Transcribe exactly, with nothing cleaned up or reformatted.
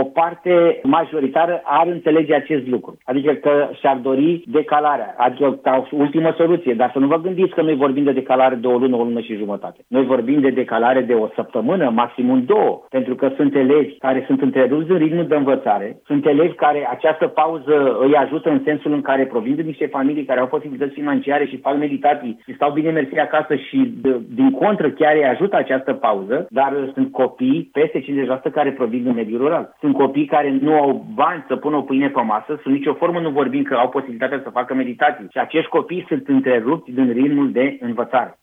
o parte majoritară ar înțelege acest lucru. Adică că și-ar dori decalarea, adică ca ultimă soluție, dar să nu vă gândiți că noi vorbim de decalare de o lună, o lună și jumătate. Noi vorbim de decalare de o săptămână, maximum două, pentru că sunt elevi care sunt întrerupți în ritmul de învățare, sunt elevi care această pauză îi ajută în sensul în care provin de niște familii care au posibilități financiare și fac meditații și stau bine mersi acasă și de, din contră chiar îi ajută această pauză, dar sunt copii peste cincizeci la sută care provin din mediul rural. Sunt copii care nu au bani să pună o pâine pe masă, sub nicio formă nu vorbim că au posibilitatea să facă meditații și acești copii sunt întrerupți din ritmul de învățare.